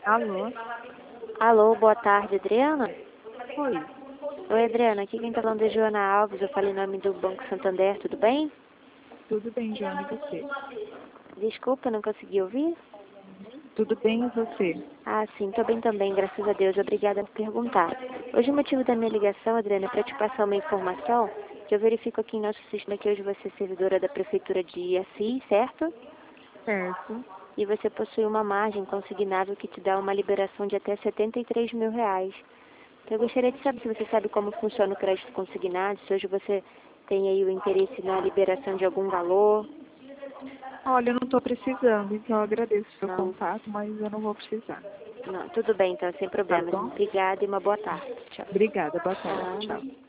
Alô? Alô, boa tarde, Adriana? Oi. Oi, Adriana, aqui quem tá falando é Joana Alves, eu falei em nome do Banco Santander, tudo bem? Tudo bem, Joana, e você? Desculpa, não consegui ouvir? Tudo bem, e você? Ah, sim, tô bem também, graças a Deus, obrigada por perguntar. Hoje o motivo da minha ligação, Adriana, é para te passar uma informação que eu verifico aqui em nosso sistema que hoje você é servidora da Prefeitura de Assis, certo? Certo. E você possui uma margem consignável que te dá uma liberação de até R$ 73 mil. Então, eu gostaria de saber se você sabe como funciona o crédito consignado, se hoje você tem aí o interesse na liberação de algum valor. Olha, eu não estou precisando, então eu agradeço o seu Não, contato, mas eu não vou precisar. não, tudo bem então, sem Tá problemas. bom? Obrigada e uma boa tarde. Tchau. Obrigada, boa tarde. Ah, Tchau.